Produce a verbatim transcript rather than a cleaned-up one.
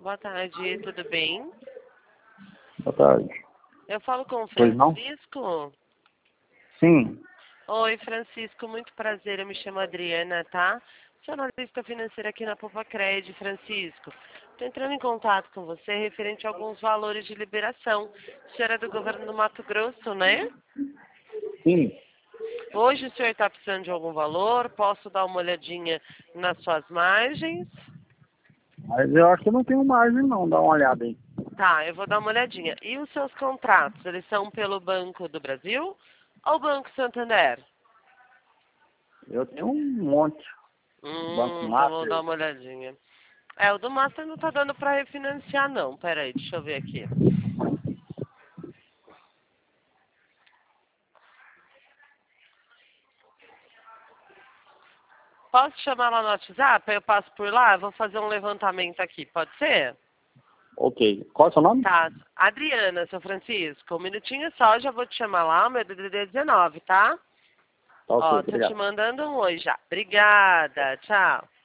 Boa tarde, tudo bem? Boa tarde. Eu falo com o Pois não? Francisco. Sim. Oi, Francisco, muito prazer. Eu me chamo Adriana, tá? Sou analista financeira aqui na Popacred, Francisco. Estou entrando em contato com você referente a alguns valores de liberação. O senhor é do governo do Mato Grosso, né? Sim. Hoje o senhor está precisando de algum valor? Posso dar uma olhadinha nas suas margens? Mas eu acho que eu não tenho margem não, dá uma olhada aí. Tá, eu vou dar uma olhadinha. E os seus contratos, eles são pelo Banco do Brasil ou Banco Santander? Eu tenho um monte. Banco Hum, então vou dar Master. uma olhadinha. É, o do Master não tá dando pra refinanciar não. Pera aí, deixa eu ver aqui. Posso te chamar lá no WhatsApp? Aí eu passo por lá, eu vou fazer um levantamento aqui, pode ser? Ok. Qual é o seu nome? Tá. Adriana, seu Francisco, um minutinho só, já vou te chamar lá, meu D D D é dezenove, tá? Tá ok, Ó, tô te obrigado. mandando um oi já. Obrigada, tchau.